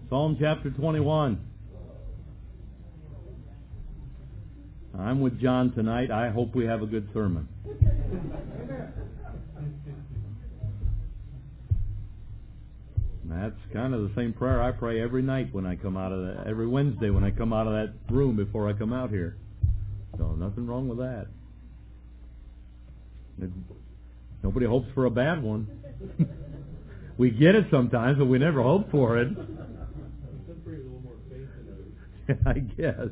Psalm chapter 21. I'm with John tonight. I hope we have a good sermon. That's kind of the same prayer I pray every night when I come out of that, every Wednesday when I come out of that room before I come out here. So nothing wrong with that. Nobody hopes for a bad one. We get it sometimes, but we never hope for it. I guess.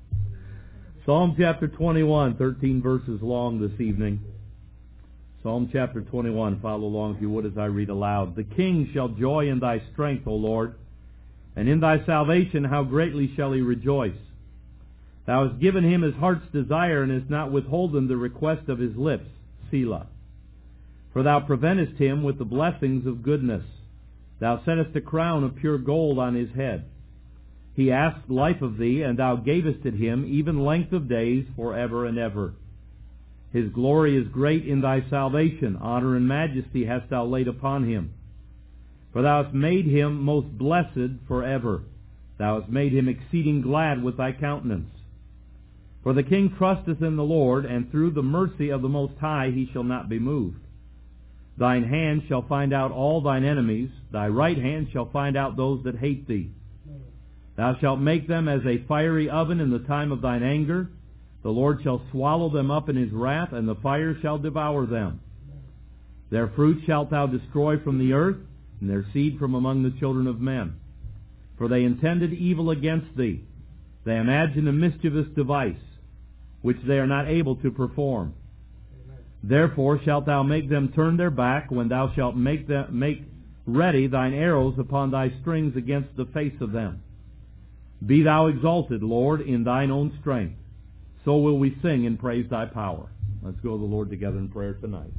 Psalm chapter 21, 13 verses long this evening. Psalm chapter 21, follow along if you would as I read aloud. The king shall joy in thy strength, O Lord, and in thy salvation how greatly shall he rejoice. Thou hast given him his heart's desire, and hast not withholden the request of his lips. Selah. For thou preventest him with the blessings of goodness. Thou settest a crown of pure gold on his head. He asked life of thee, and thou gavest it him, even length of days, forever and ever. His glory is great in thy salvation. Honor and majesty hast thou laid upon him. For thou hast made him most blessed forever. Thou hast made him exceeding glad with thy countenance. For the king trusteth in the Lord, and through the mercy of the Most High he shall not be moved. Thine hand shall find out all thine enemies. Thy right hand shall find out those that hate thee. Thou shalt make them as a fiery oven in the time of thine anger. The Lord shall swallow them up in his wrath, and the fire shall devour them. Their fruit shalt thou destroy from the earth, and their seed from among the children of men. For they intended evil against thee. They imagined a mischievous device, which they are not able to perform. Therefore shalt thou make them turn their back, when thou shalt make ready thine arrows upon thy strings against the face of them. Be thou exalted, Lord, in thine own strength. So will we sing and praise thy power. Let's go to the Lord together in prayer tonight.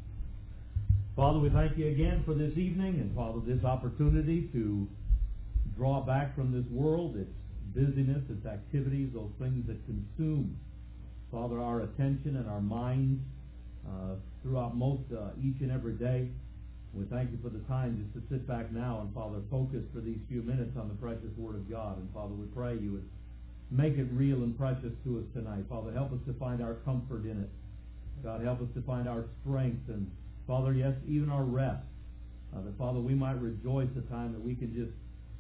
Father, we thank you again for this evening, and Father, this opportunity to draw back from this world, its busyness, its activities, those things that consume, Father, our attention and our minds throughout each and every day. We thank you for the time just to sit back now and, Father, focus for these few minutes on the precious Word of God. And, Father, we pray you would make it real and precious to us tonight. Father, help us to find our comfort in it. God, help us to find our strength and, Father, yes, even our rest. That, Father, we might rejoice the time that we can just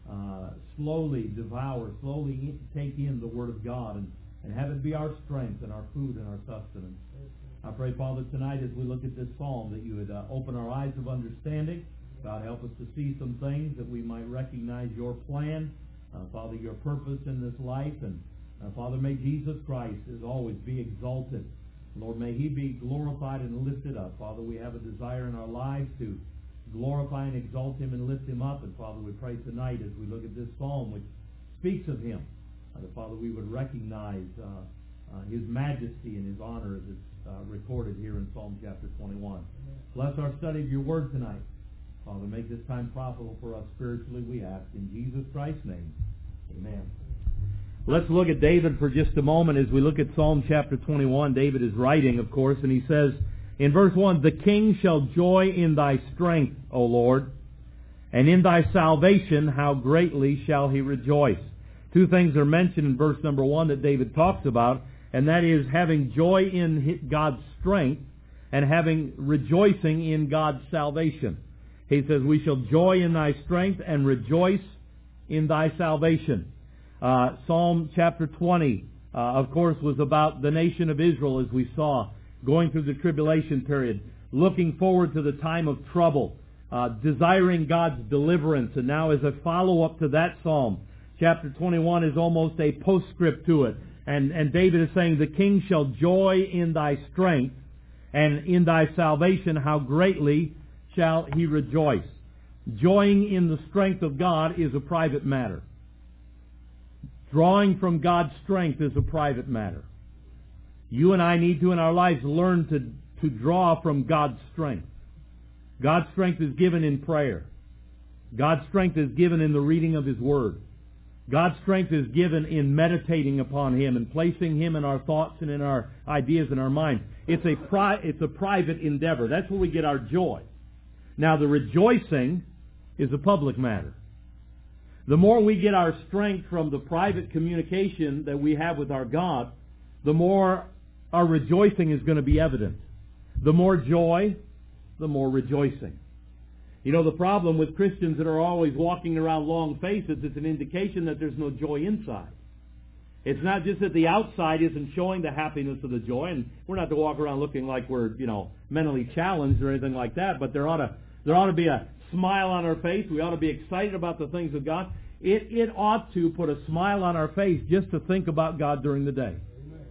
slowly devour, slowly take in the Word of God and have it be our strength and our food and our sustenance. I pray, Father, tonight as we look at this psalm that you would open our eyes of understanding. God, help us to see some things that we might recognize your plan, Father, your purpose in this life. And, Father, may Jesus Christ, as always, be exalted. Lord, may he be glorified and lifted up. Father, we have a desire in our lives to glorify and exalt him and lift him up. And, Father, we pray tonight as we look at this psalm which speaks of him, that, Father, we would recognize his majesty and his honor as it's recorded here in Psalm chapter 21. Bless our study of your word tonight. Father, make this time profitable for us spiritually, we ask. In Jesus Christ's name, amen. Let's look at David for just a moment as we look at Psalm chapter 21. David is writing, of course, and he says in verse 1, The king shall joy in thy strength, O Lord, and in thy salvation how greatly shall he rejoice. Two things are mentioned in verse number 1 that David talks about, and that is having joy in God's strength and rejoicing in God's salvation. He says, we shall joy in thy strength and rejoice in thy salvation. Psalm chapter 20, of course, was about the nation of Israel, as we saw, going through the tribulation period, looking forward to the time of trouble, desiring God's deliverance. And now as a follow-up to that psalm, chapter 21 is almost a postscript to it. And David is saying, the king shall joy in thy strength, and in thy salvation how greatly shall he rejoice. Joying in the strength of God is a private matter. Drawing from God's strength is a private matter. You and I need to, in our lives, learn to draw from God's strength. God's strength is given in prayer. God's strength is given in the reading of His Word. God's strength is given in meditating upon Him and placing Him in our thoughts and in our ideas and our mind. It's a private endeavor. That's where we get our joy. Now, the rejoicing is a public matter. The more we get our strength from the private communication that we have with our God, the more our rejoicing is going to be evident. The more joy, the more rejoicing. You know, the problem with Christians that are always walking around long faces, it's an indication that there's no joy inside. It's not just that the outside isn't showing the happiness of the joy, and we're not to walk around looking like we're, mentally challenged or anything like that, but there ought to be a smile on our face. We ought to be excited about the things of God. It ought to put a smile on our face just to think about God during the day.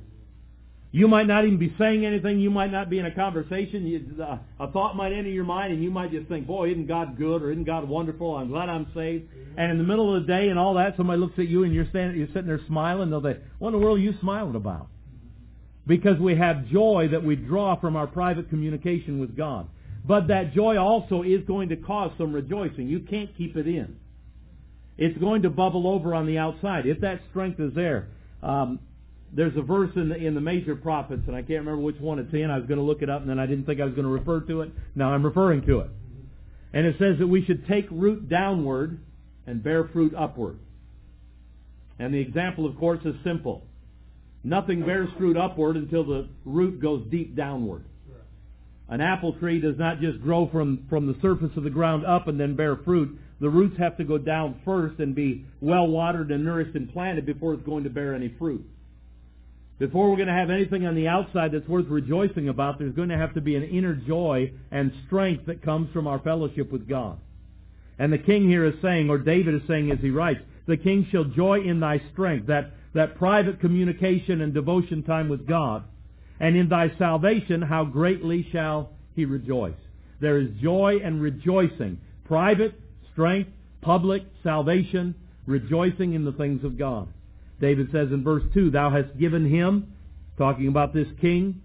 You might not even be saying anything. You might not be in a conversation. A thought might enter your mind, and you might just think, boy, isn't God good, or isn't God wonderful? I'm glad I'm saved. And in the middle of the day and all that, somebody looks at you, and you're sitting there smiling. They'll say, what in the world are you smiling about? Because we have joy that we draw from our private communication with God. But that joy also is going to cause some rejoicing. You can't keep it in. It's going to bubble over on the outside. If that strength is there. There's a verse in the major prophets, and I can't remember which one it's in. I was going to look it up, and then I didn't think I was going to refer to it. Now I'm referring to it. And it says that we should take root downward and bear fruit upward. And the example, of course, is simple. Nothing bears fruit upward until the root goes deep downward. An apple tree does not just grow from the surface of the ground up and then bear fruit. The roots have to go down first and be well watered and nourished and planted before it's going to bear any fruit. Before we're going to have anything on the outside that's worth rejoicing about, there's going to have to be an inner joy and strength that comes from our fellowship with God. And the king here is saying, or David is saying as he writes, the king shall joy in thy strength, that private communication and devotion time with God. And in thy salvation, how greatly shall he rejoice. There is joy and rejoicing. Private, strength, public, salvation, rejoicing in the things of God. David says in verse 2, thou hast given him, talking about this king,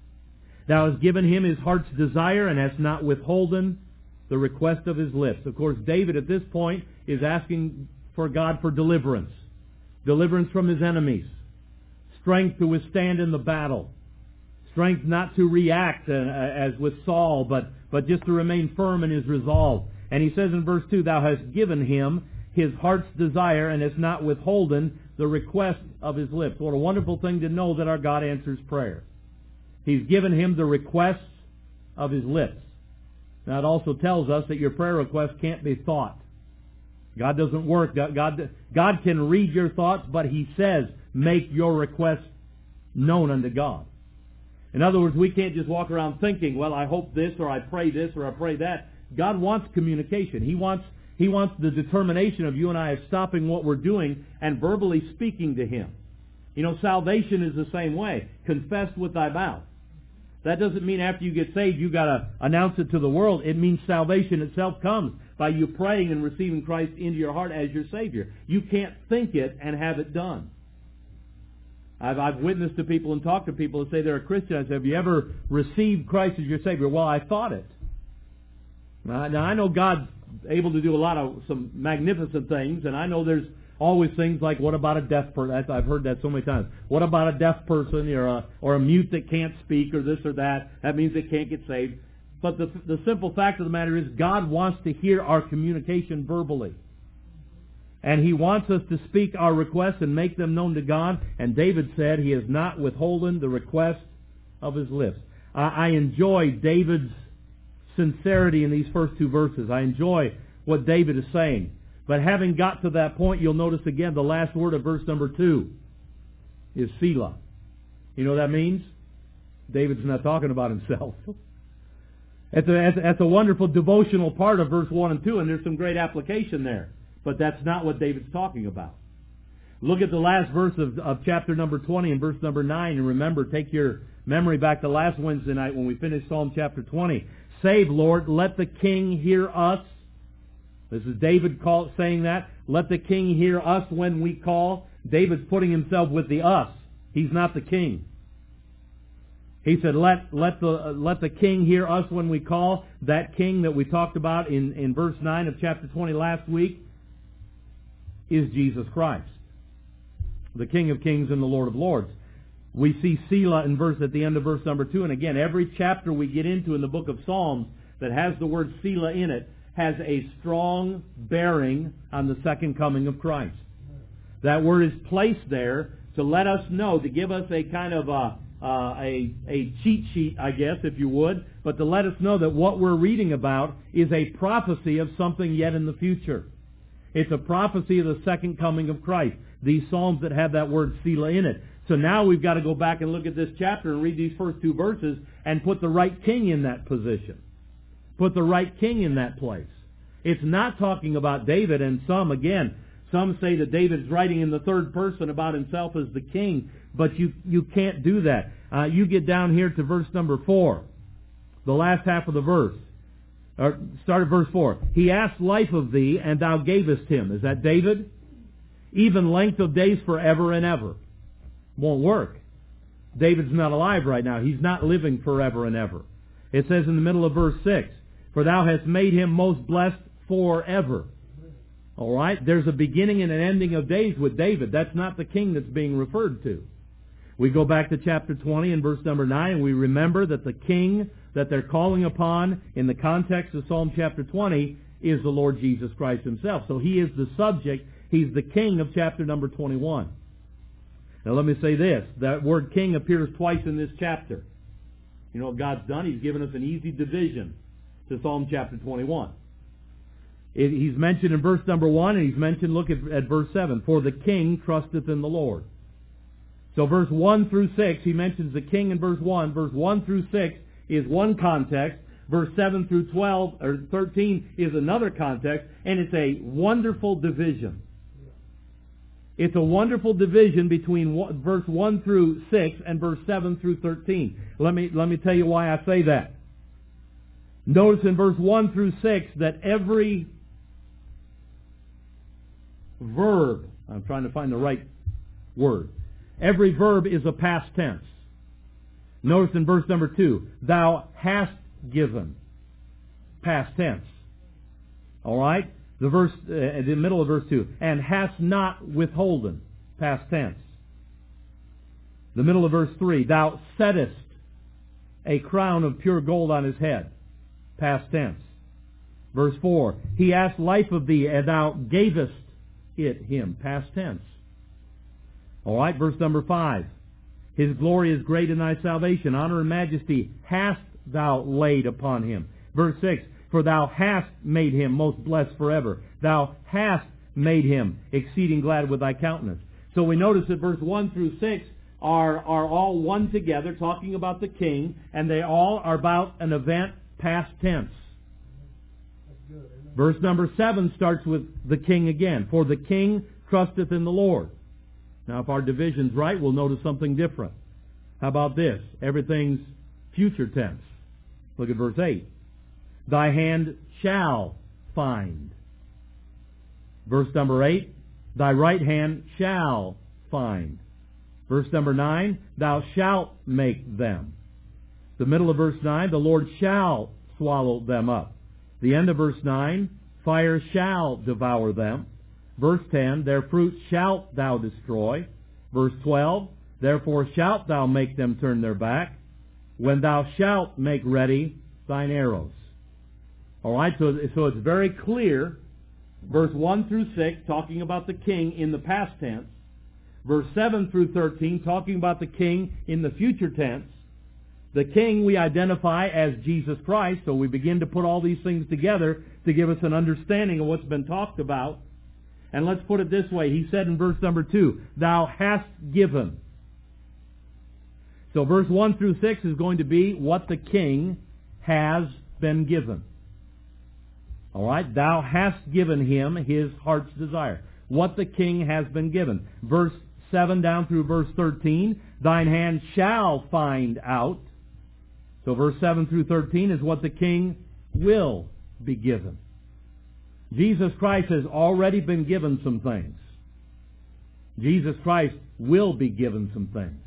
thou hast given him his heart's desire and hast not withholden the request of his lips. Of course, David at this point is asking for God for deliverance. Deliverance from his enemies. Strength to withstand in the battle. Strength not to react as with Saul, but just to remain firm in his resolve. And he says in verse 2, thou hast given him his heart's desire and hast not withholden the request of his lips. What a wonderful thing to know that our God answers prayer. He's given him the requests of his lips. Now it also tells us that your prayer request can't be thought. God doesn't work. God can read your thoughts, but He says, make your request known unto God. In other words, we can't just walk around thinking, well, I hope this, or I pray this, or I pray that. God wants communication. He wants the determination of you and I of stopping what we're doing and verbally speaking to Him. You know, salvation is the same way. Confess with thy mouth. That doesn't mean after you get saved you've got to announce it to the world. It means salvation itself comes by you praying and receiving Christ into your heart as your Savior. You can't think it and have it done. I've witnessed to people and talked to people who say they're a Christian. I say, have you ever received Christ as your Savior? Well, I thought it. Now I know God's able to do some magnificent things, and I know there's always things like, what about a deaf person? I've heard that so many times. What about a deaf person or a mute that can't speak or this or that? That means they can't get saved. But the simple fact of the matter is God wants to hear our communication verbally. And He wants us to speak our requests and make them known to God. And David said He has not withholden the request of his lips. I enjoy David's sincerity in these first two verses. I enjoy what David is saying. But having got to that point, you'll notice again the last word of verse number 2 is Selah. You know what that means? David's not talking about himself. That's a wonderful devotional part of verse 1 and 2, and there's some great application there. But that's not what David's talking about. Look at the last verse of chapter number 20 and verse number 9, and remember, take your memory back to last Wednesday night when we finished Psalm chapter 20. Save, Lord, let the king hear us. This is David saying that. Let the king hear us when we call. David's putting himself with the us. He's not the king. He said, let the king hear us when we call. That king that we talked about in verse 9 of chapter 20 last week is Jesus Christ, the King of Kings and the Lord of Lords. We see Selah at the end of verse number 2. And again, every chapter we get into in the book of Psalms that has the word Selah in it has a strong bearing on the second coming of Christ. That word is placed there to let us know, to give us a kind of a cheat sheet, I guess, if you would, but to let us know that what we're reading about is a prophecy of something yet in the future. It's a prophecy of the second coming of Christ. These Psalms that have that word Selah in it. So now we've got to go back and look at this chapter and read these first two verses and put the right king in that position. Put the right king in that place. It's not talking about David, and some say that David's writing in the third person about himself as the king, but you can't do that. You get down here to verse number 4, the last half of the verse. Start at verse 4. He asked life of thee, and thou gavest him. Is that David? Even length of days forever and ever. Won't work. David's not alive right now. He's not living forever and ever. It says in the middle of verse 6, for thou hast made him most blessed forever. All right? There's a beginning and an ending of days with David. That's not the king that's being referred to. We go back to chapter 20 and verse number 9, and we remember that the king that they're calling upon in the context of Psalm chapter 20 is the Lord Jesus Christ himself. So he is the subject. He's the king of chapter number 21. Now let me say this. That word king appears twice in this chapter. You know what God's done? He's given us an easy division to Psalm chapter 21. He's mentioned in verse number 1, and he's mentioned, look at verse 7, for the king trusteth in the Lord. So verse 1 through 6, he mentions the king in verse 1. Verse 1 through 6 is one context. Verse 7 through 12, or 13 is another context, and it's a wonderful division. It's a wonderful division between verse 1 through 6 and verse 7 through 13. Let me tell you why I say that. Notice in verse 1 through 6 that every verb, I'm trying to find the right word, every verb is a past tense. Notice in verse number 2, thou hast given, past tense. All right? The verse, in the middle of verse 2, and hast not withholden, past tense. The middle of verse 3, thou settest a crown of pure gold on his head, past tense. Verse 4, he asked life of thee, and thou gavest it him, past tense. All right, verse number 5, his glory is great in thy salvation, honor and majesty hast thou laid upon him. Verse 6, for thou hast made him most blessed forever. Thou hast made him exceeding glad with thy countenance. So we notice that verse 1 through 6 are all one together, talking about the king, and they all are about an event past tense. Verse number 7 starts with the king again. For the king trusteth in the Lord. Now if our division's right, we'll notice something different. How about this? Everything's future tense. Look at verse 8. Thy hand shall find. Verse number 8, thy right hand shall find. Verse number 9, thou shalt make them. The middle of verse 9, the Lord shall swallow them up. The end of verse 9, fire shall devour them. Verse 10, their fruit shalt thou destroy. Verse 12, therefore shalt thou make them turn their back, when thou shalt make ready thine arrows. All right, so it's very clear. Verse 1 through 6, talking about the king in the past tense. Verse 7 through 13, talking about the king in the future tense. The king we identify as Jesus Christ, so we begin to put all these things together to give us an understanding of what's been talked about. And let's put it this way. He said in verse number 2, thou hast given. So verse 1 through 6 is going to be what the king has been given. All right, thou hast given him his heart's desire. What the king has been given. Verse 7 down through verse 13, thine hand shall find out. So verse 7 through 13 is what the king will be given. Jesus Christ has already been given some things. Jesus Christ will be given some things.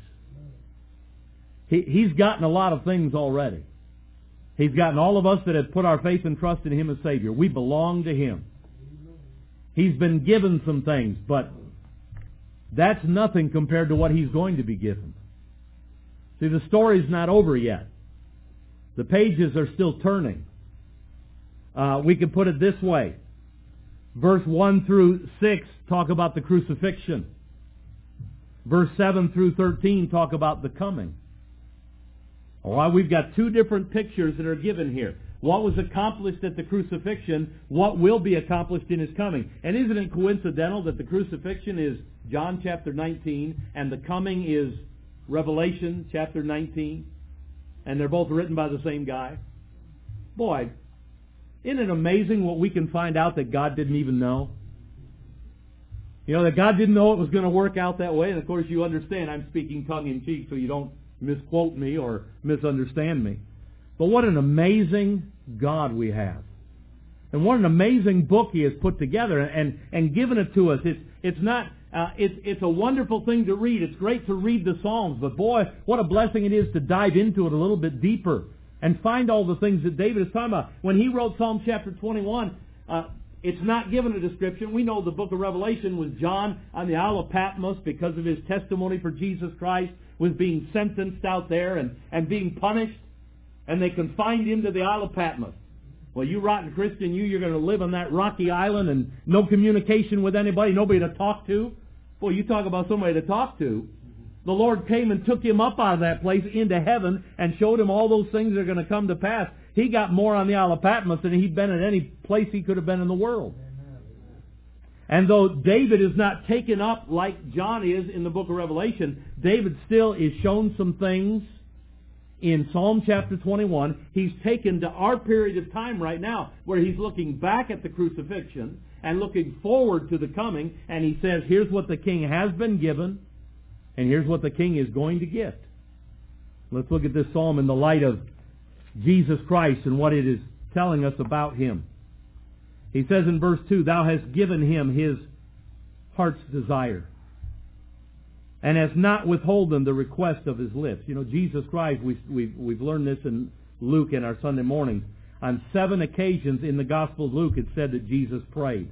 He's gotten a lot of things already. He's gotten all of us that have put our faith and trust in Him as Savior. We belong to Him. He's been given some things, but that's nothing compared to what He's going to be given. See, the story's not over yet. The pages are still turning. We can put it this way. Verse 1 through 6 talk about the crucifixion. Verse 7 through 13 talk about the coming. All right, we've got two different pictures that are given here. What was accomplished at the crucifixion, what will be accomplished in His coming. And isn't it coincidental that the crucifixion is John chapter 19 and the coming is Revelation chapter 19? And they're both written by the same guy. Boy, isn't it amazing what we can find out that God didn't even know? You know, that God didn't know it was going to work out that way. And of course you understand I'm speaking tongue-in-cheek so you don't misquote me or misunderstand me. But what an amazing God we have. And what an amazing book He has put together and given it to us. It's a wonderful thing to read. It's great to read the Psalms. But boy, what a blessing it is to dive into it a little bit deeper and find all the things that David is talking about. When he wrote Psalm chapter 21, it's not given a description. We know the book of Revelation was John on the Isle of Patmos because of his testimony for Jesus Christ, was being sentenced out there and being punished. And they confined him to the Isle of Patmos. Well, you rotten Christian, you're going to live on that rocky island and no communication with anybody, nobody to talk to. Boy, you talk about somebody to talk to. The Lord came and took him up out of that place into heaven and showed him all those things that are going to come to pass. He got more on the Isle of Patmos than he'd been at any place he could have been in the world. And though David is not taken up like John is in the book of Revelation, David still is shown some things in Psalm chapter 21. He's taken to our period of time right now where he's looking back at the crucifixion and looking forward to the coming, and he says, here's what the king has been given, and here's what the king is going to get. Let's look at this psalm in the light of Jesus Christ and what it is telling us about Him. He says in verse 2, Thou hast given him his heart's desire, and hast not withholden the request of his lips. You know, Jesus Christ, we've learned this in Luke in our Sunday mornings. On 7 occasions in the Gospel of Luke, it said that Jesus prayed.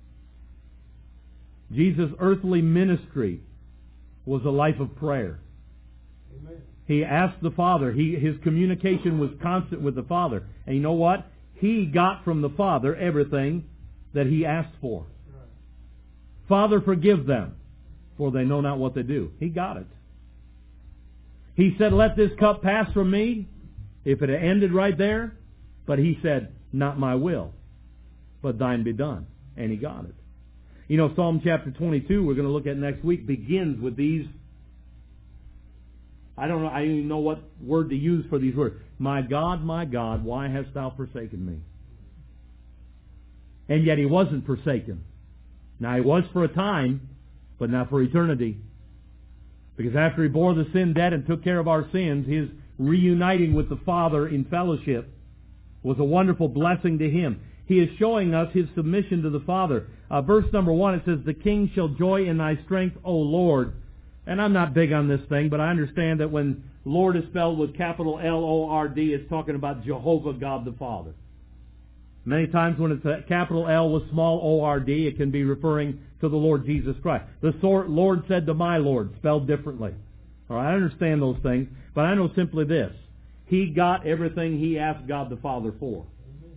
Jesus' earthly ministry was a life of prayer. Amen. He asked the Father. His communication was constant with the Father. And you know what? He got from the Father everything that He asked for. Right. Father, forgive them, for they know not what they do. He got it. He said, let this cup pass from me, if it had ended right there. But He said, not my will, but thine be done. And He got it. You know, Psalm chapter 22, we're going to look at next week, begins with these, I don't even know what word to use for these words. My God, why hast thou forsaken me? And yet He wasn't forsaken. Now He was for a time, but not for eternity. Because after He bore the sin debt and took care of our sins, His reuniting with the Father in fellowship was a wonderful blessing to Him. He is showing us His submission to the Father. Verse number 1, it says, The king shall joy in thy strength, O Lord. And I'm not big on this thing, but I understand that when Lord is spelled with capital L-O-R-D, it's talking about Jehovah God the Father. Many times when it's a capital L with small O-R-D, it can be referring to the Lord Jesus Christ. The Lord said to my Lord, spelled differently. All right, I understand those things, but I know simply this. He got everything He asked God the Father for.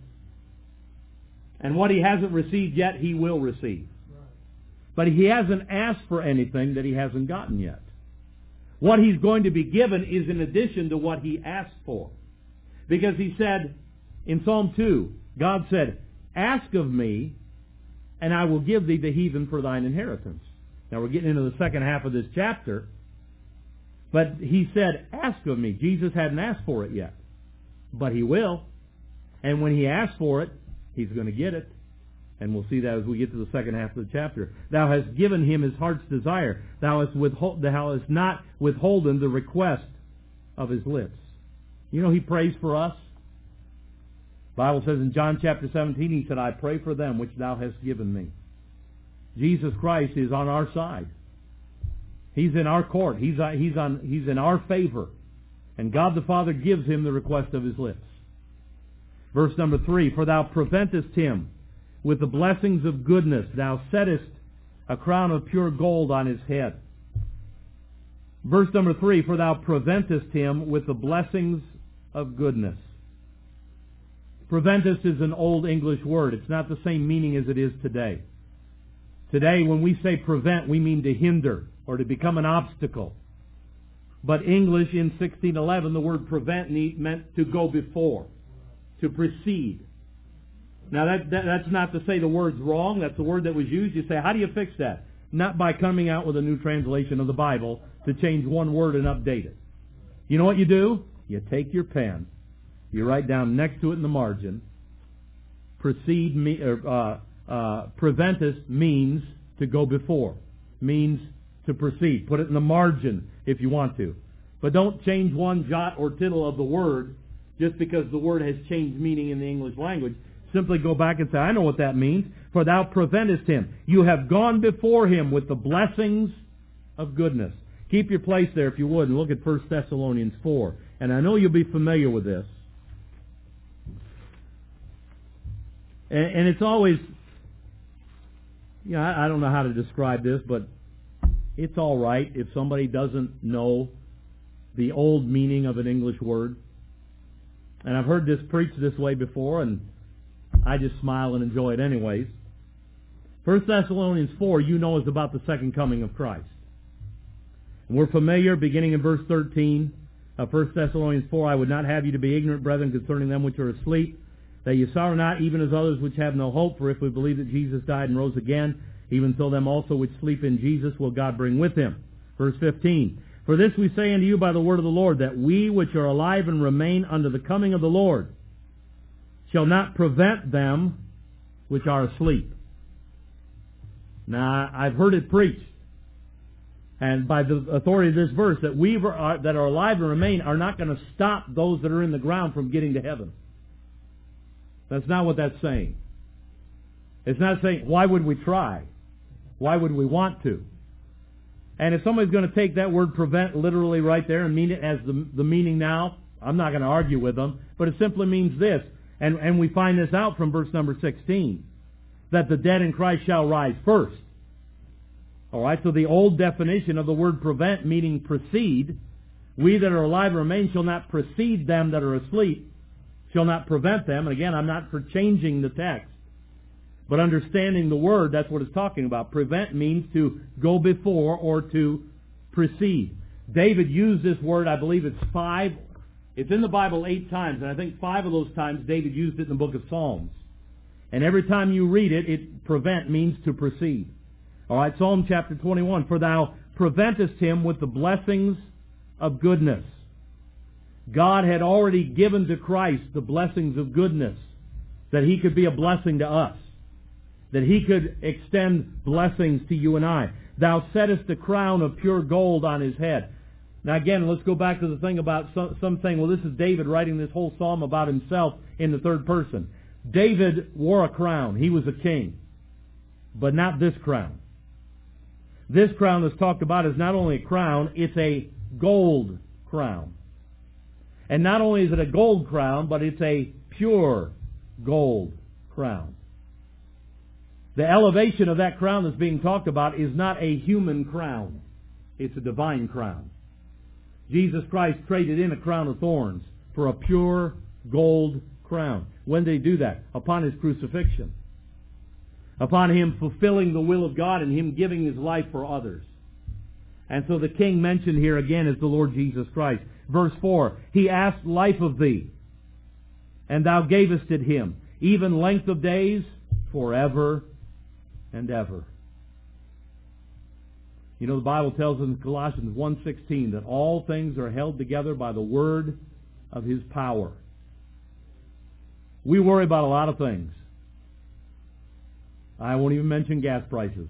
And what He hasn't received yet, He will receive. But He hasn't asked for anything that He hasn't gotten yet. What He's going to be given is in addition to what He asked for. Because He said, in Psalm 2, God said, Ask of me, and I will give thee the heathen for thine inheritance. Now we're getting into the second half of this chapter. But He said, Ask of me. Jesus hadn't asked for it yet. But He will. And when He asks for it, He's going to get it. And we'll see that as we get to the second half of the chapter. Thou hast given him his heart's desire. Thou hast not withholden the request of his lips. You know, He prays for us. The Bible says in John chapter 17, He said, I pray for them which thou hast given me. Jesus Christ is on our side. He's in our court. He's in our favor. And God the Father gives Him the request of His lips. Verse number 3, For thou preventest him with the blessings of goodness. Thou settest a crown of pure gold on his head. Verse number 3, For thou preventest him with the blessings of goodness. Preventist is an old English word. It's not the same meaning as it is today. Today, when we say prevent, we mean to hinder or to become an obstacle. But English in 1611, the word prevent meant to go before, to precede. Now that's not to say the word's wrong. That's the word that was used. You say, how do you fix that? Not by coming out with a new translation of the Bible to change one word and update it. You know what you do? You take your pen, you write down next to it in the margin, preventist means to go before, means to proceed. Put it in the margin if you want to. But don't change one jot or tittle of the word just because the word has changed meaning in the English language. Simply go back and say, I know what that means. For thou preventest him. You have gone before him with the blessings of goodness. Keep your place there if you would and look at 1 Thessalonians 4. And I know you'll be familiar with this. And it's always, I don't know how to describe this, but it's all right if somebody doesn't know the old meaning of an English word. And I've heard this preached this way before, and I just smile and enjoy it anyways. 1 Thessalonians 4, you know, is about the second coming of Christ. And we're familiar, beginning in verse 13 of 1 Thessalonians 4, I would not have you to be ignorant, brethren, concerning them which are asleep, that ye sorrow not, even as others which have no hope. For if we believe that Jesus died and rose again, even so them also which sleep in Jesus will God bring with him. Verse 15, for this we say unto you by the word of the Lord, that we which are alive and remain unto the coming of the Lord shall not prevent them which are asleep. Now, I've heard it preached, and by the authority of this verse, that we that are alive and remain are not going to stop those that are in the ground from getting to heaven. That's not what that's saying. It's not saying, why would we try? Why would we want to? And if somebody's going to take that word prevent literally right there and mean it as the meaning now, I'm not going to argue with them, but it simply means this. And we find this out from verse number 16, that the dead in Christ shall rise first. All right, so the old definition of the word prevent, meaning precede, we that are alive and remain shall not precede them that are asleep, shall not prevent them. And again, I'm not for changing the text, but understanding the word, that's what it's talking about. Prevent means to go before or to precede. David used this word, I believe it's in the Bible 8 times, and I think 5 of those times David used it in the book of Psalms. And every time you read it, prevent means to proceed. All right, Psalm chapter 21, for thou preventest him with the blessings of goodness. God had already given to Christ the blessings of goodness, that he could be a blessing to us, that he could extend blessings to you and I. Thou settest a crown of pure gold on his head. Now again, let's go back to the thing about some saying, well, this is David writing this whole psalm about himself in the third person. David wore a crown. He was a king. But not this crown. This crown that's talked about is not only a crown, it's a gold crown. And not only is it a gold crown, but it's a pure gold crown. The elevation of that crown that's being talked about is not a human crown. It's a divine crown. Jesus Christ traded in a crown of thorns for a pure gold crown. When did he do that? Upon his crucifixion. Upon him fulfilling the will of God and him giving his life for others. And so the king mentioned here again is the Lord Jesus Christ. Verse 4, he asked life of thee, and thou gavest it him, even length of days forever and ever. You know, the Bible tells us in Colossians 1:16 that all things are held together by the word of his power. We worry about a lot of things. I won't even mention gas prices.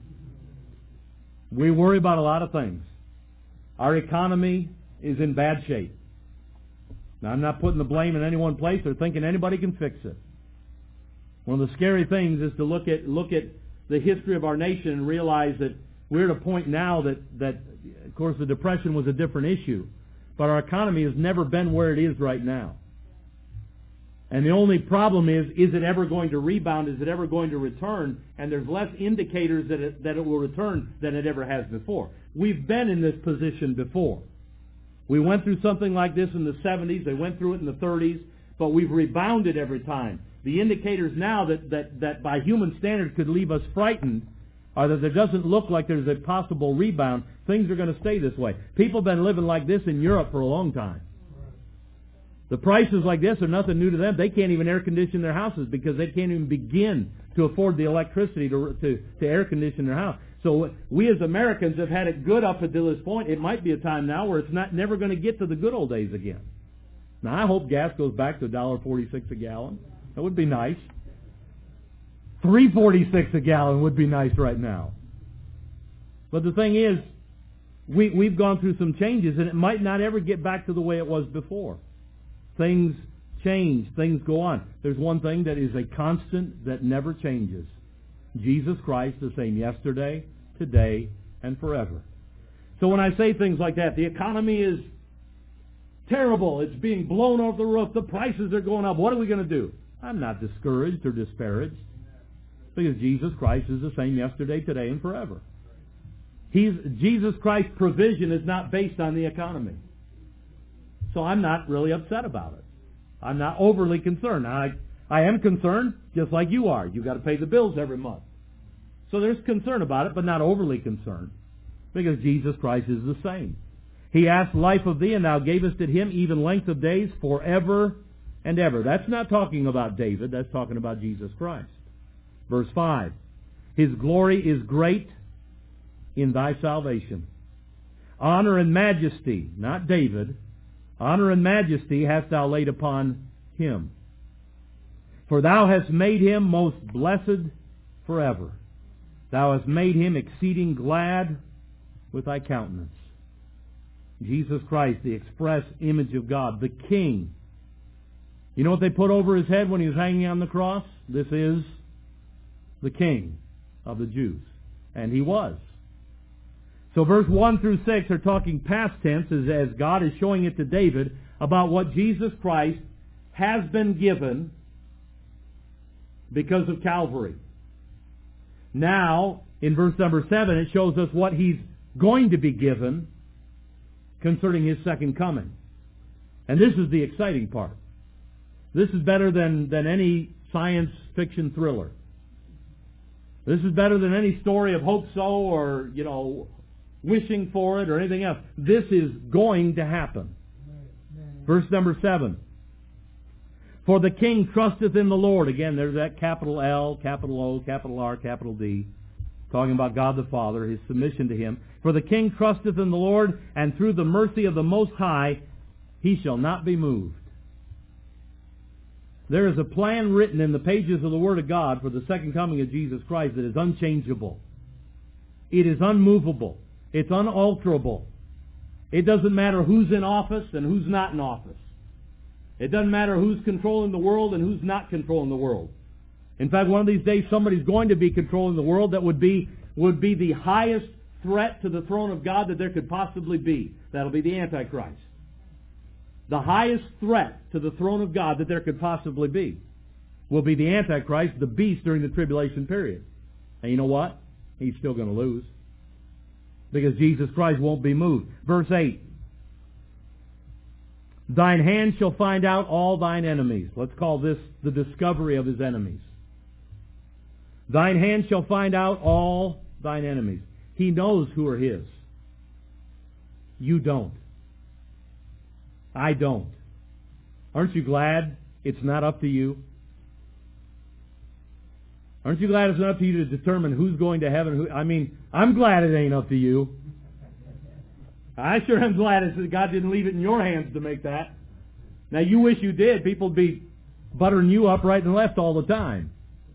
We worry about a lot of things. Our economy is in bad shape. Now, I'm not putting the blame in any one place or thinking anybody can fix it. One of the scary things is to look at the history of our nation and realize that we're at a point now that of course, the Depression was a different issue, but our economy has never been where it is right now. And the only problem is it ever going to rebound? Is it ever going to return? And there's less indicators that it will return than it ever has before. We've been in this position before. We went through something like this in the 70s. They went through it in the 30s. but we've rebounded every time. The indicators now that by human standards could leave us frightened are that there doesn't look like there's a possible rebound. Things are going to stay this way. People have been living like this in Europe for a long time. The prices like this are nothing new to them. They can't even air condition their houses because they can't even begin to afford the electricity to air condition their house. So we as Americans have had it good up until this point. It might be a time now where it's never going to get to the good old days again. Now I hope gas goes back to $1.46 a gallon. That would be nice. $3.46 a gallon would be nice right now. But the thing is, we've gone through some changes, and it might not ever get back to the way it was before. Things change. Things go on. There's one thing that is a constant that never changes. Jesus Christ the same yesterday, today, and forever. So when I say things like that, the economy is terrible. It's being blown off the roof. The prices are going up. What are we going to do? I'm not discouraged or disparaged. Because Jesus Christ is the same yesterday, today, and forever. Jesus Christ's provision is not based on the economy. So I'm not really upset about it. I'm not overly concerned. I am concerned, just like you are. You've got to pay the bills every month. So there's concern about it, but not overly concerned. Because Jesus Christ is the same. He asked life of thee, and thou gavest it him even length of days forever and ever. That's not talking about David. That's talking about Jesus Christ. Verse 5, His glory is great in thy salvation. Honor and majesty, not David, honor and majesty hast thou laid upon him. For thou hast made him most blessed forever. Thou hast made him exceeding glad with thy countenance. Jesus Christ, the express image of God, the King. You know what they put over his head when he was hanging on the cross? This is the King of the Jews. And he was. So verse 1 through 6 are talking past tense as God is showing it to David about what Jesus Christ has been given because of Calvary. Now, in verse number 7, it shows us what he's going to be given concerning his second coming. And this is the exciting part. This is better than any science fiction thriller. This is better than any story of hope so or, wishing for it or anything else. This is going to happen. Verse number 7. For the king trusteth in the Lord. Again, there's that capital L, capital O, capital R, capital D. Talking about God the Father, his submission to him. For the king trusteth in the Lord, and through the mercy of the Most High he shall not be moved. There is a plan written in the pages of the Word of God for the second coming of Jesus Christ that is unchangeable. It is unmovable. It's unalterable. It doesn't matter who's in office and who's not in office. It doesn't matter who's controlling the world and who's not controlling the world. In fact, one of these days somebody's going to be controlling the world that would be the highest threat to the throne of God that there could possibly be. That'll be the Antichrist. The highest threat to the throne of God that there could possibly be will be the Antichrist, the beast during the tribulation period. And you know what? He's still going to lose. Because Jesus Christ won't be moved. Verse 8. Thine hand shall find out all thine enemies. Let's call this the discovery of his enemies. Thine hand shall find out all thine enemies. He knows who are his. You don't. I don't. Aren't you glad it's not up to you? Aren't you glad it's not up to you to determine who's going to heaven? I'm glad it ain't up to you. I sure am glad that God didn't leave it in your hands to make that. Now, you wish you did. People would be buttering you up right and left all the time.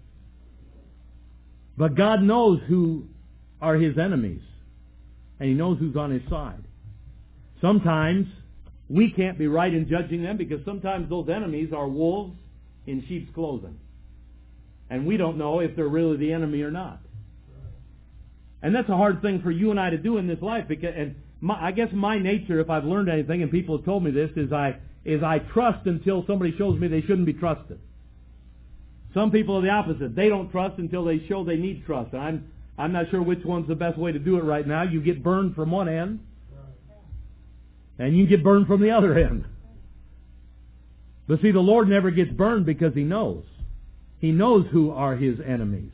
But God knows who are his enemies. And he knows who's on his side. Sometimes we can't be right in judging them because sometimes those enemies are wolves in sheep's clothing. And we don't know if they're really the enemy or not. And that's a hard thing for you and I to do in this life. I guess my nature, if I've learned anything, and people have told me this, is I trust until somebody shows me they shouldn't be trusted. Some people are the opposite. They don't trust until they show they need trust. And I'm not sure which one's the best way to do it right now. You get burned from one end, and you get burned from the other end. But see, the Lord never gets burned because He knows. He knows who are His enemies.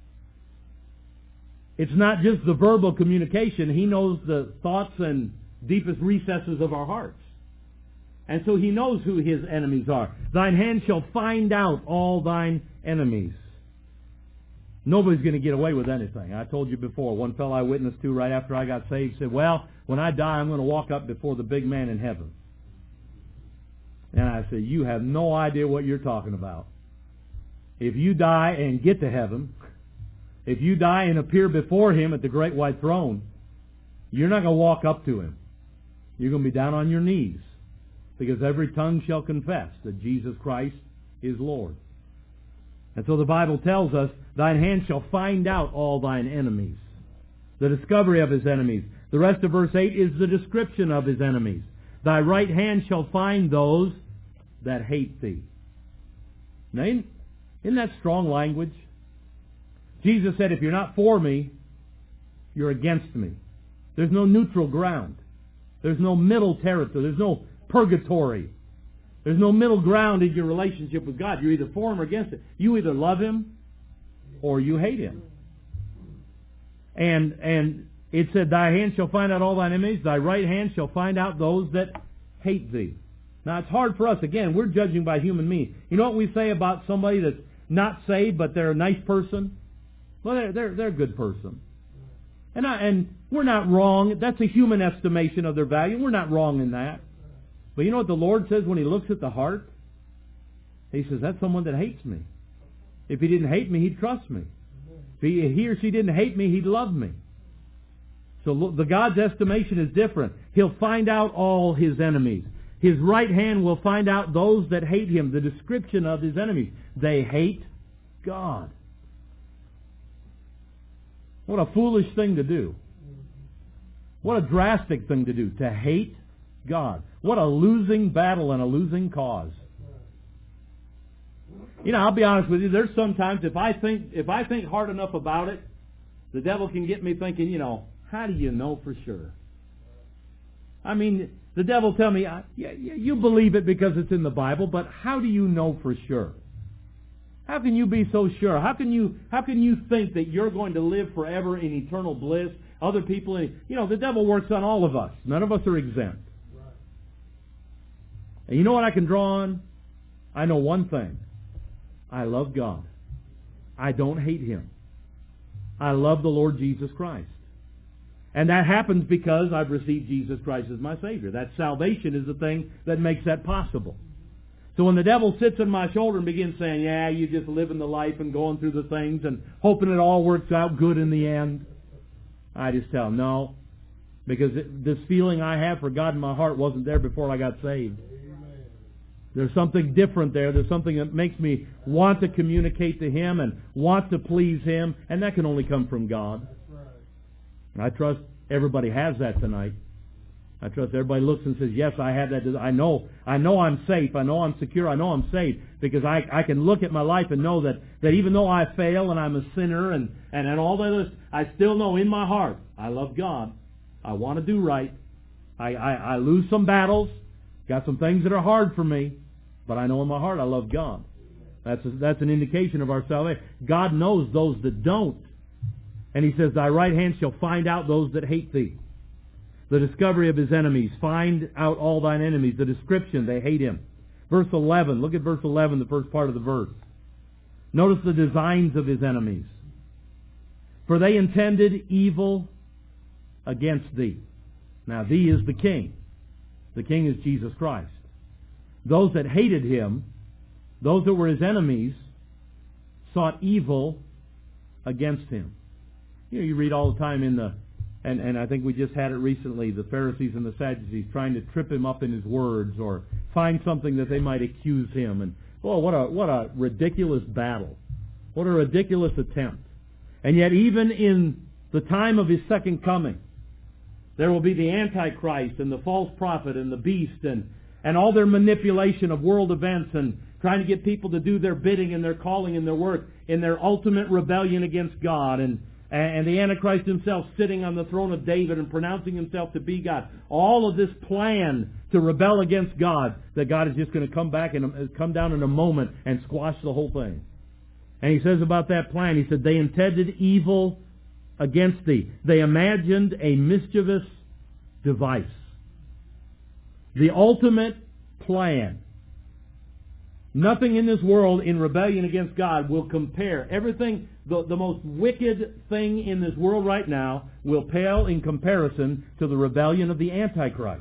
It's not just the verbal communication. He knows the thoughts and deepest recesses of our hearts. And so He knows who His enemies are. Thine hand shall find out all thine enemies. Nobody's going to get away with anything. I told you before, one fellow I witnessed to right after I got saved said, well, when I die, I'm going to walk up before the big man in heaven. And I said, you have no idea what you're talking about. If you die and get to heaven, if you die and appear before Him at the great white throne, you're not going to walk up to Him. You're going to be down on your knees, because every tongue shall confess that Jesus Christ is Lord. And so the Bible tells us, thine hand shall find out all thine enemies. The discovery of His enemies. The rest of verse 8 is the description of His enemies. Thy right hand shall find those that hate thee. Now, isn't that strong language? Jesus said, if you're not for me, you're against me. There's no neutral ground. There's no middle territory. There's no purgatory. There's no middle ground in your relationship with God. You're either for Him or against it. You either love Him or you hate Him. And it said, thy hand shall find out all thine enemies, thy right hand shall find out those that hate thee. Now it's hard for us. Again, we're judging by human means. You know what we say about somebody that's not saved, but they're a nice person? Well, they're a good person. And we're not wrong. That's a human estimation of their value. We're not wrong in that. But you know what the Lord says when He looks at the heart? He says, that's someone that hates me. If he didn't hate me, he'd trust me. If he or she didn't hate me, he'd love me. So the God's estimation is different. He'll find out all His enemies. His right hand will find out those that hate Him. The description of His enemies. They hate God. What a foolish thing to do. What a drastic thing to do. To hate God. What a losing battle and a losing cause. You know, I'll be honest with you, there's sometimes if I think hard enough about it, the devil can get me thinking, you know, how do you know for sure? I mean, the devil tell me, yeah, you believe it because it's in the Bible, but how do you know for sure? How can you be so sure? How can you think that you're going to live forever in eternal bliss? Other people, the devil works on all of us. None of us are exempt. And you know what I can draw on? I know one thing. I love God. I don't hate Him. I love the Lord Jesus Christ. And that happens because I've received Jesus Christ as my Savior. That salvation is the thing that makes that possible. So when the devil sits on my shoulder and begins saying, yeah, you're just living the life and going through the things and hoping it all works out good in the end, I just tell him, no, because this feeling I have for God in my heart wasn't there before I got saved. There's something different there. There's something that makes me want to communicate to Him and want to please Him, and that can only come from God. And I trust everybody has that tonight. I trust everybody looks and says, yes, I have that. I know I'm safe. I know I'm secure. I know I'm saved because I can look at my life and know that even though I fail and I'm a sinner and all that, I still know in my heart I love God. I want to do right. I lose some battles. Got some things that are hard for me, but I know in my heart I love God. That's an indication of our salvation. God knows those that don't. And He says, thy right hand shall find out those that hate thee. The discovery of His enemies. Find out all thine enemies. The description, they hate Him. Verse 11. Look at verse 11, the first part of the verse. Notice the designs of His enemies. For they intended evil against thee. Now, thee is the king. The king is Jesus Christ. Those that hated Him, those that were His enemies, sought evil against Him. You read all the time and I think we just had it recently, the Pharisees and the Sadducees trying to trip Him up in His words or find something that they might accuse Him. And what a ridiculous battle. What a ridiculous attempt. And yet even in the time of His second coming, there will be the Antichrist and the false prophet and the beast and all their manipulation of world events and trying to get people to do their bidding and their calling and their work in their ultimate rebellion against God. And and the Antichrist himself sitting on the throne of David and pronouncing himself to be God. All of this plan to rebel against God, that God is just going to come down in a moment and squash the whole thing. And he says about that plan, he said, they intended evil against thee. They imagined a mischievous device. The ultimate plan. Nothing in this world in rebellion against God will compare. Everything, the most wicked thing in this world right now will pale in comparison to the rebellion of the Antichrist.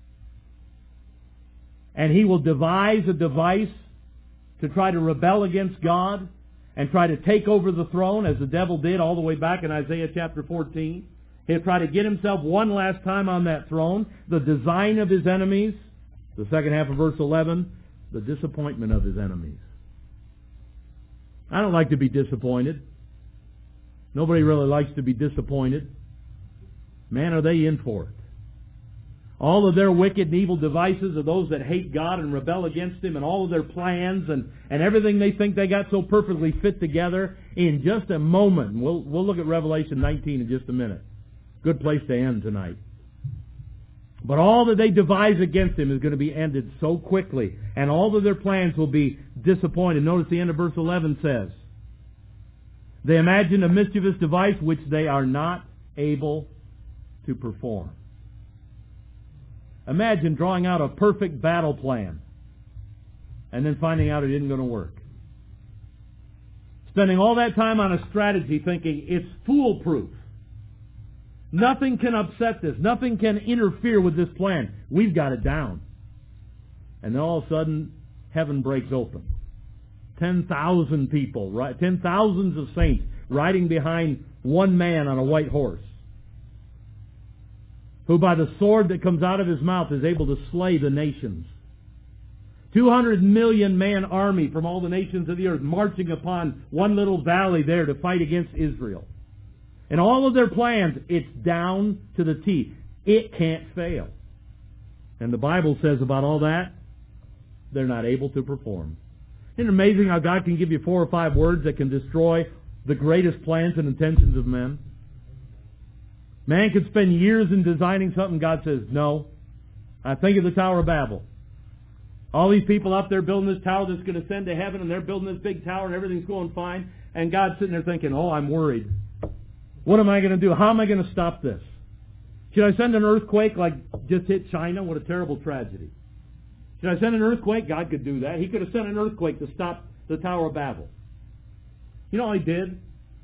And he will devise a device to try to rebel against God and try to take over the throne, as the devil did all the way back in Isaiah chapter 14. He'll try to get himself one last time on that throne. The design of his enemies, the second half of verse 11, the disappointment of his enemies. I don't like to be disappointed. Nobody really likes to be disappointed. Man, are they in for it. All of their wicked and evil devices of those that hate God and rebel against Him, and all of their plans and everything they think they got so perfectly fit together, in just a moment. We'll look at Revelation 19 in just a minute. Good place to end tonight. But all that they devise against Him is going to be ended so quickly, and all of their plans will be disappointed. Notice the end of verse 11 says, they imagine a mischievous device which they are not able to perform. Imagine drawing out a perfect battle plan and then finding out it isn't going to work. Spending all that time on a strategy thinking it's foolproof. Nothing can upset this. Nothing can interfere with this plan. We've got it down. And then all of a sudden, heaven breaks open. 10,000 people, 10,000s of saints riding behind one man on a white horse, who by the sword that comes out of his mouth is able to slay the nations. 200 million man army from all the nations of the earth marching upon one little valley there to fight against Israel. And all of their plans, it's down to the T. It can't fail. And the Bible says about all that, they're not able to perform. Isn't it amazing how God can give you 4 or 5 words that can destroy the greatest plans and intentions of men? Man could spend years in designing something. God says, no. I think of the Tower of Babel. All these people up there building this tower that's going to ascend to heaven, and they're building this big tower, and everything's going fine. And God's sitting there thinking, oh, I'm worried. What am I going to do? How am I going to stop this? Should I send an earthquake like just hit China? What a terrible tragedy. Should I send an earthquake? God could do that. He could have sent an earthquake to stop the Tower of Babel. You know what he did?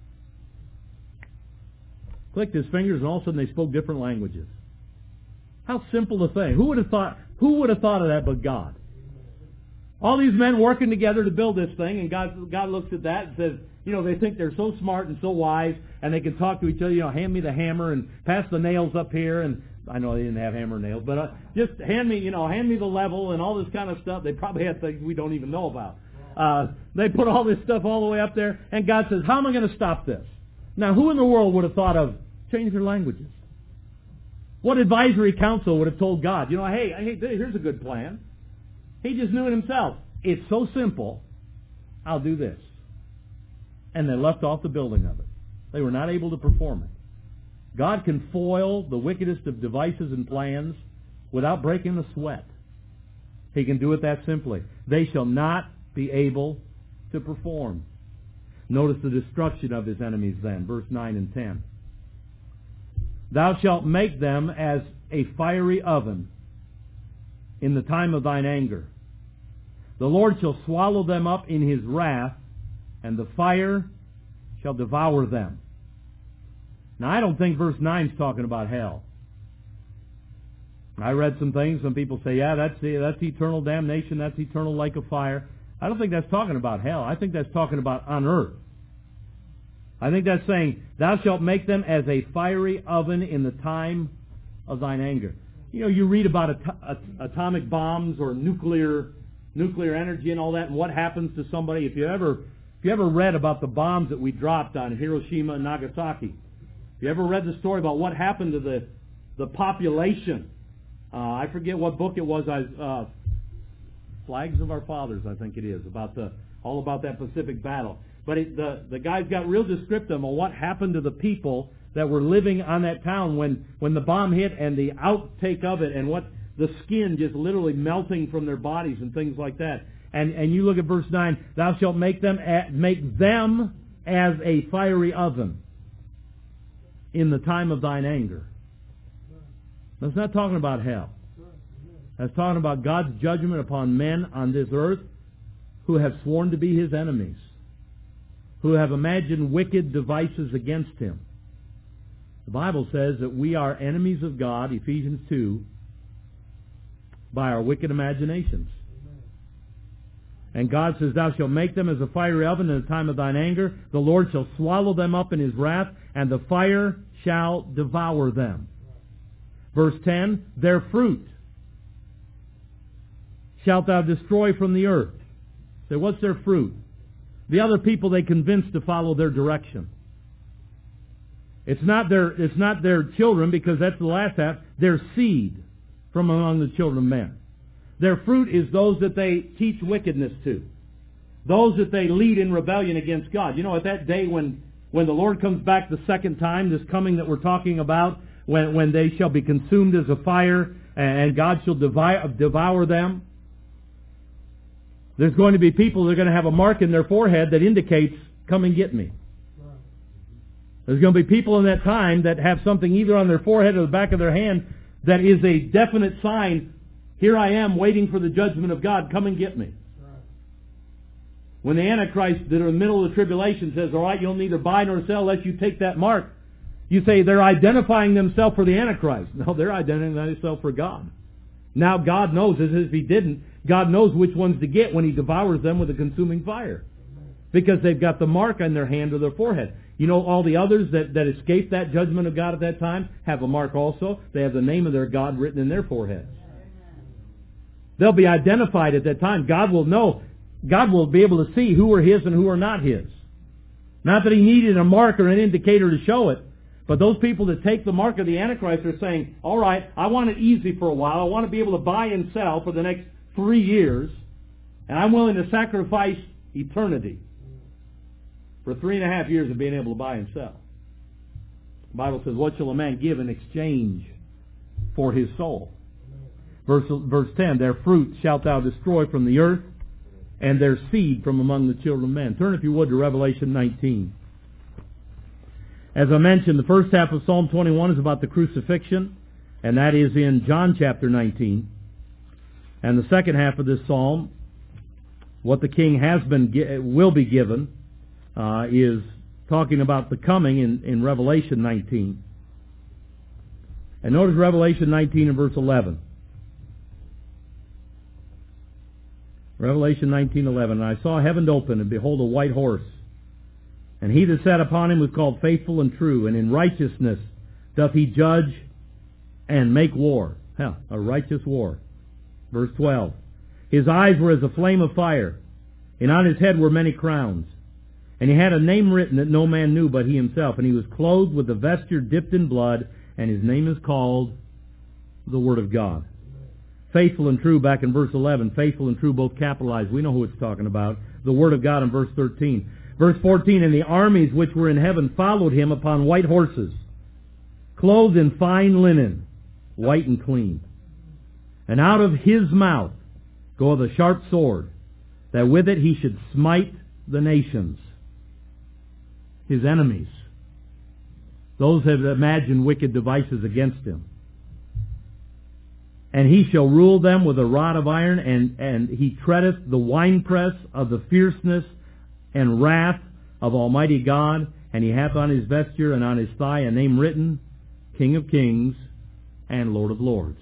Clicked his fingers, and all of a sudden they spoke different languages. How simple a thing. Who would have thought of that but God? All these men working together to build this thing, and God looks at that and says, they think they're so smart and so wise, and they can talk to each other, hand me the hammer and pass the nails up here, and I know they didn't have hammer nails, but just hand me the level and all this kind of stuff. They probably had things we don't even know about. They put all this stuff all the way up there, and God says, how am I going to stop this? Now, who in the world would have thought of change their languages? What advisory council would have told God, hey, here's a good plan. He just knew it himself. It's so simple, I'll do this. And they left off the building of it. They were not able to perform it. God can foil the wickedest of devices and plans without breaking a sweat. He can do it that simply. They shall not be able to perform. Notice the destruction of his enemies then, verse 9 and 10. Thou shalt make them as a fiery oven in the time of thine anger. The Lord shall swallow them up in his wrath, and the fire shall devour them. Now, I don't think verse 9 is talking about hell. I read some things. Some people say, that's eternal damnation. That's eternal lake of fire. I don't think that's talking about hell. I think that's talking about on earth. I think that's saying, thou shalt make them as a fiery oven in the time of thine anger. You read about atomic bombs or nuclear energy and all that, and what happens to somebody. If you ever read about the bombs that we dropped on Hiroshima and Nagasaki, if you ever read the story about what happened to the population, I forget what book it was. Flags of Our Fathers, I think it is, all about that Pacific battle. But the guys got real descriptive on what happened to the people that were living on that town when the bomb hit, and the outtake of it, and what the skin just literally melting from their bodies and things like that. And you look at verse 9, thou shalt make them as a fiery oven in the time of thine anger. That's not talking about hell. That's talking about God's judgment upon men on this earth who have sworn to be His enemies, who have imagined wicked devices against Him. The Bible says that we are enemies of God, Ephesians 2, by our wicked imaginations. And God says, thou shalt make them as a fiery oven in the time of thine anger. The Lord shall swallow them up in His wrath, and the fire shall devour them. Verse 10, their fruit shalt thou destroy from the earth. So what's their fruit? The other people they convinced to follow their direction. It's not their children, because that's the last half. Their seed from among the children of men. Their fruit is those that they teach wickedness to. Those that they lead in rebellion against God. You know, at that day when the Lord comes back the second time, this coming that we're talking about, when they shall be consumed as a fire, and God shall devour them, there's going to be people that are going to have a mark in their forehead that indicates, come and get me. There's going to be people in that time that have something either on their forehead or the back of their hand that is a definite sign, here I am waiting for the judgment of God, come and get me. When the Antichrist that are in the middle of the tribulation says, all right, you'll neither buy nor sell unless you take that mark, you say they're identifying themselves for the Antichrist. No, they're identifying themselves for God. Now God knows, as if He didn't, God knows which ones to get when He devours them with a consuming fire. Because they've got the mark on their hand or their forehead. You know, all the others that escaped that judgment of God at that time have a mark also. They have the name of their God written in their foreheads. They'll be identified at that time. God will know. God will be able to see who are His and who are not His. Not that He needed a mark or an indicator to show it, but those people that take the mark of the Antichrist are saying, all right, I want it easy for a while. I want to be able to buy and sell for the next 3 years, and I'm willing to sacrifice eternity for 3.5 years of being able to buy and sell. The Bible says, what shall a man give in exchange for his soul? Verse 10, their fruit shalt thou destroy from the earth, and their seed from among the children of men. Turn, if you would, to Revelation 19. As I mentioned, the first half of Psalm 21 is about the crucifixion, and that is in John chapter 19. And the second half of this psalm, what the king will be given, is talking about the coming in Revelation 19. And notice Revelation 19 and verse 11. Revelation 19:11. And I saw heaven open, and behold a white horse. And he that sat upon him was called Faithful and True, and in righteousness doth he judge and make war. A righteous war. Verse 12. His eyes were as a flame of fire, and on his head were many crowns. And he had a name written that no man knew but he himself. And he was clothed with a vesture dipped in blood, and his name is called the Word of God. Faithful and true back in verse 11. Faithful and true both capitalized. We know who it's talking about. The Word of God in verse 13. Verse 14, and the armies which were in heaven followed him upon white horses, clothed in fine linen, white and clean. And out of his mouth goeth a sharp sword, that with it he should smite the nations, his enemies. Those have imagined wicked devices against him. And he shall rule them with a rod of iron, and he treadeth the winepress of the fierceness and wrath of Almighty God, and he hath on his vesture and on his thigh a name written, King of Kings and Lord of Lords.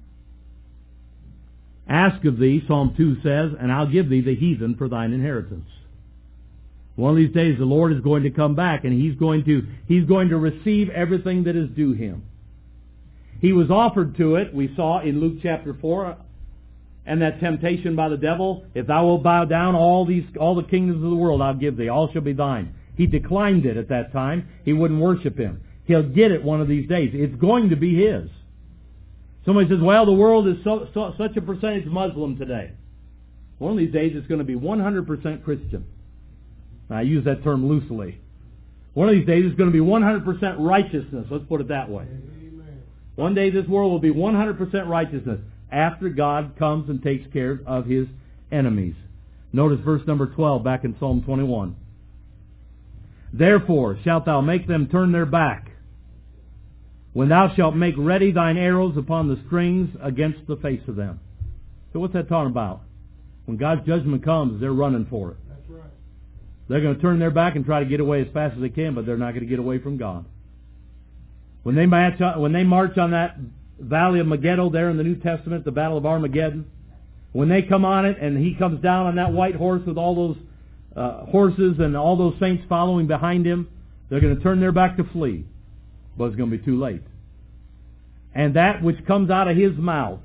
Ask of thee, Psalm 2 says, and I'll give thee the heathen for thine inheritance. One of these days the Lord is going to come back, and He's going to receive everything that is due Him. He was offered to it, we saw in Luke chapter 4, and that temptation by the devil, if thou wilt bow down, all the kingdoms of the world I'll give thee, all shall be thine. He declined it at that time. He wouldn't worship Him. He'll get it one of these days. It's going to be his. Somebody says, well, the world is such a percentage Muslim today. One of these days it's going to be 100% Christian. I use that term loosely. One of these days it's going to be 100% righteousness. Let's put it that way. One day this world will be 100% righteousness after God comes and takes care of His enemies. Notice verse number 12 back in Psalm 21. Therefore shalt thou make them turn their back, when thou shalt make ready thine arrows upon the strings against the face of them. So what's that talking about? When God's judgment comes, they're running for it. That's right. They're going to turn their back and try to get away as fast as they can, but they're not going to get away from God. When they march on that valley of Megiddo there in the New Testament, the Battle of Armageddon, when they come on it and He comes down on that white horse with all those horses and all those saints following behind Him, they're going to turn their back to flee. But it's going to be too late. And that which comes out of His mouth,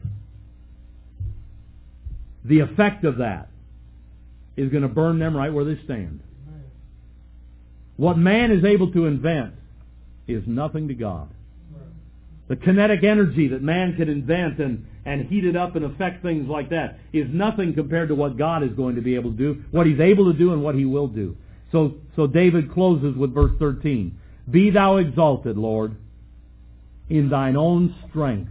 the effect of that is going to burn them right where they stand. What man is able to invent is nothing to God. The kinetic energy that man can invent and heat it up and affect things like that is nothing compared to what God is going to be able to do, what He's able to do and what He will do. So David closes with verse 13. Be thou exalted, Lord, in thine own strength.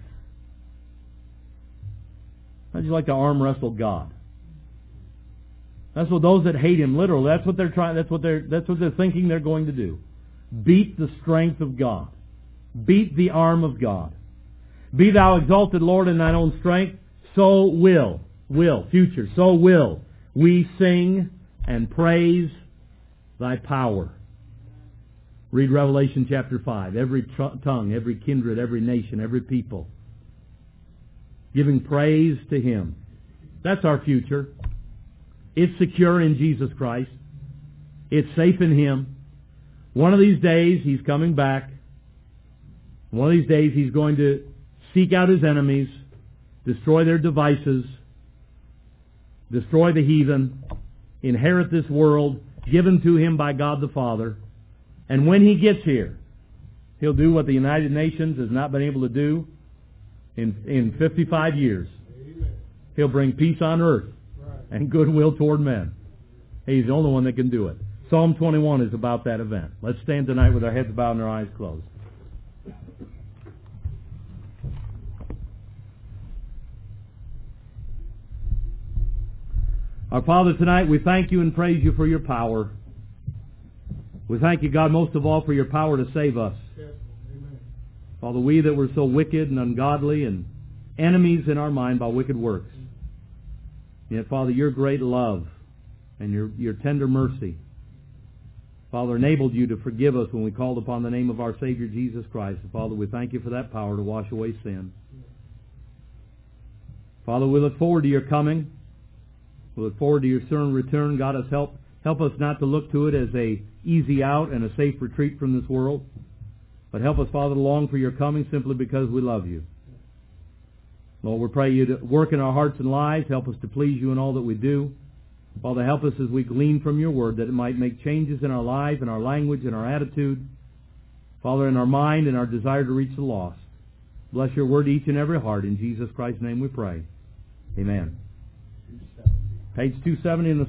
How'd you like to arm wrestle God? That's what those that hate Him, literally, that's what they're trying, that's what they're thinking they're going to do. Beat the strength of God. Beat the arm of God. Be thou exalted, Lord, in thine own strength. So will, future, so will we sing and praise thy power. Read Revelation chapter 5. Every tongue, every kindred, every nation, every people, giving praise to Him. That's our future. It's secure in Jesus Christ. It's safe in Him. One of these days He's coming back. One of these days He's going to seek out His enemies, destroy their devices, destroy the heathen, inherit this world given to Him by God the Father. And when He gets here, He'll do what the United Nations has not been able to do in 55 years. He'll bring peace on earth and goodwill toward men. He's the only one that can do it. Psalm 21 is about that event. Let's stand tonight with our heads bowed and our eyes closed. Our Father, tonight we thank You and praise You for Your power. We thank You, God, most of all for Your power to save us. Father, we that were so wicked and ungodly and enemies in our mind by wicked works. Yet, Father, Your great love and Your tender mercy, Father, enabled You to forgive us when we called upon the name of our Savior Jesus Christ. And Father, we thank You for that power to wash away sin. Father, we look forward to Your coming. We look forward to Your soon return. God, help us not to look to it as a easy out and a safe retreat from this world. But help us, Father, to long for Your coming simply because we love You. Lord, we pray You to work in our hearts and lives. Help us to please You in all that we do. Father, help us as we glean from Your Word that it might make changes in our life, in our language, in our attitude. Father, in our mind and our desire to reach the lost. Bless Your Word to each and every heart. In Jesus Christ's name we pray. Amen. Page 270 in the